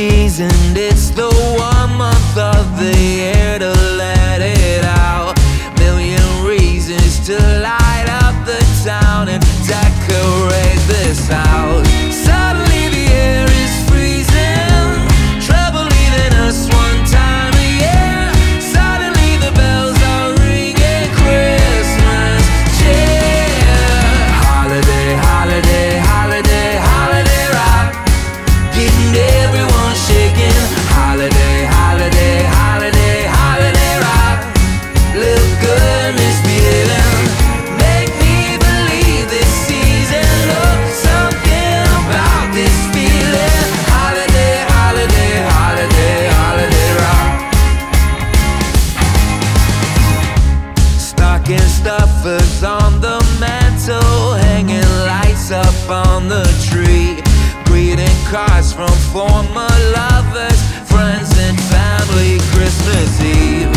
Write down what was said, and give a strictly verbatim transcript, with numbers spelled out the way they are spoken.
seasoned, it's the one month of the year to let it out. Million reasons to light up the town and decorate this house. Suddenly the air is freezing, trouble leaving us one time a year. Suddenly the bells are ringing, Christmas cheer. Holiday, holiday, holiday, holiday rock, getting everyone shaking. Holiday, holiday, holiday, holiday rock, little good misbehaving. Make me believe this season, look, something about this feeling. Holiday, holiday, holiday, holiday rock. Stocking stuffers on the mantle, hanging lights up on the tree. Greeting cards from former lovers, friends and family, Christmas Eve.